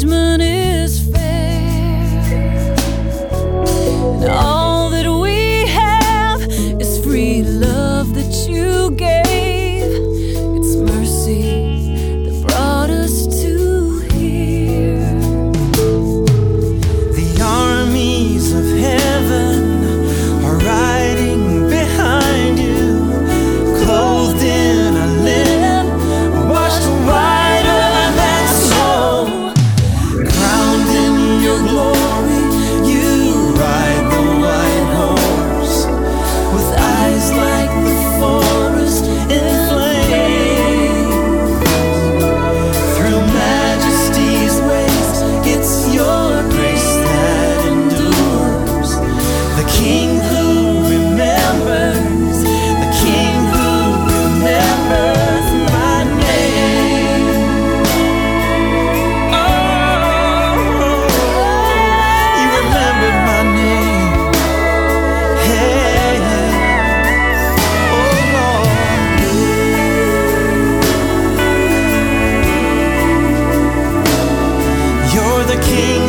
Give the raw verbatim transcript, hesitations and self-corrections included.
judgment is fair, and all that we have is free love that you gave. It's mercy that brought us to here. The armies of heaven are riding behind you, clothed in a linen washed whiter than snow. Crowned in your glory, you ride the white horse, with eyes like the forest in flames. Through majesty's ways, it's your grace that endures. The King who remembers, the King who remembers my name. Oh, you remembered my name. Hey, oh Lord. You're the King